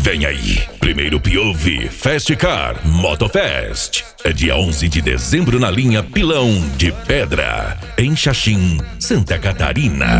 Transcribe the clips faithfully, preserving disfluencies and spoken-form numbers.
Vem aí, primeiro P O V Fast Car Motofest. É dia onze de dezembro na linha Pilão de Pedra, em Xaxim, Santa Catarina.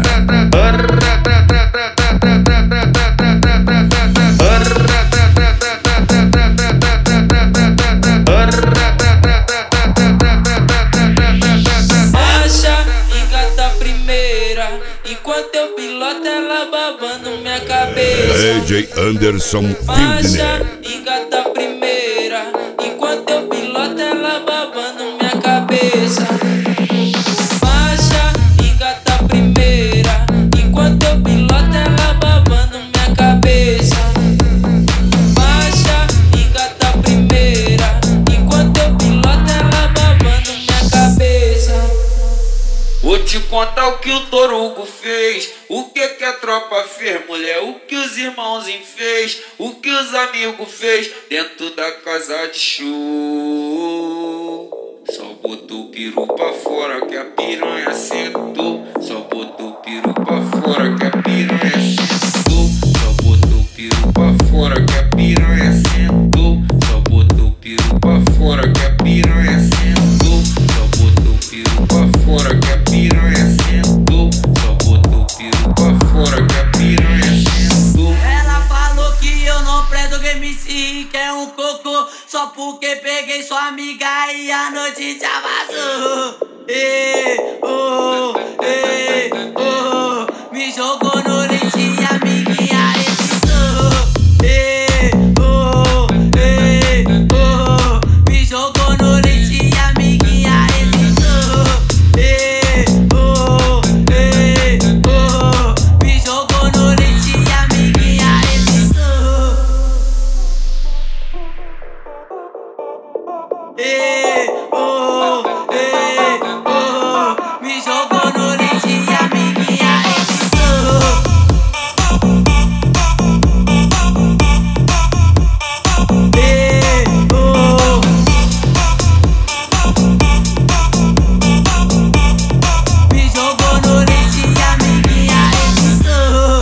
Baixa, engata a primeira, enquanto eu piloto ela babando minha cabeça. D J Anderson Baixa, Wildner. engata a primeira, enquanto eu piloto ela babando minha cabeça. Baixa, engata a primeira, enquanto eu piloto ela babando minha cabeça. Baixa, engata a primeira, enquanto eu piloto ela babando minha cabeça. Vou te contar o que o Torugo fez, o que que a tropa fez, mulher, o que os irmãozinhos fez, o que os amigos fez dentro da casa de show. Só botou o peru pra fora que a piranha sentou. Só botou o peru pra fora que a piranha sentou. Só botou o peru pra fora que a piranha sentou. Só botou o peru pra fora que a piranha sentou. Só botou o peru pra fora que a piranha sentou. Só botou o peru pra fora que a piranha sentou. Ela falou que eu não presto game sim, que é um cocô, só porque peguei sua amiga e a notícia vazou. Ei, oh,